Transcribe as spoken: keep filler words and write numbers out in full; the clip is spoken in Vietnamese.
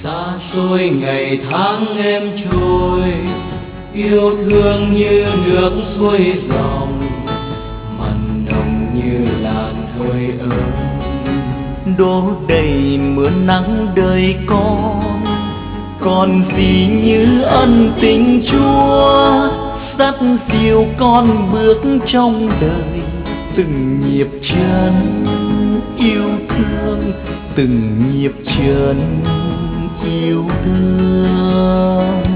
xa xôi ngày tháng em trôi, yêu thương như nước xuôi dòng, mặn nồng như làn hơi ấm. Đổ đầy mưa nắng đời con, còn gì như ân tình Chúa dắt dìu con bước trong đời. Từng nhịp chân yêu thương, từng nhịp chân yêu thương.